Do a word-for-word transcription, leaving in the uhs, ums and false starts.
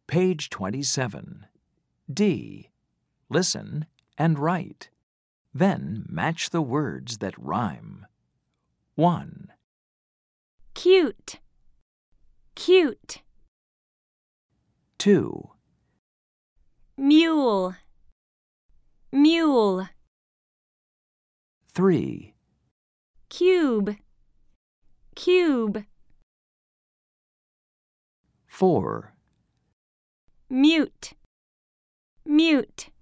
Page twenty-seven. D. Listen and write. Then match the words that rhyme. one. Cute, cute. two. Mule, mule. three. Cube, cube. four. Mute, mute.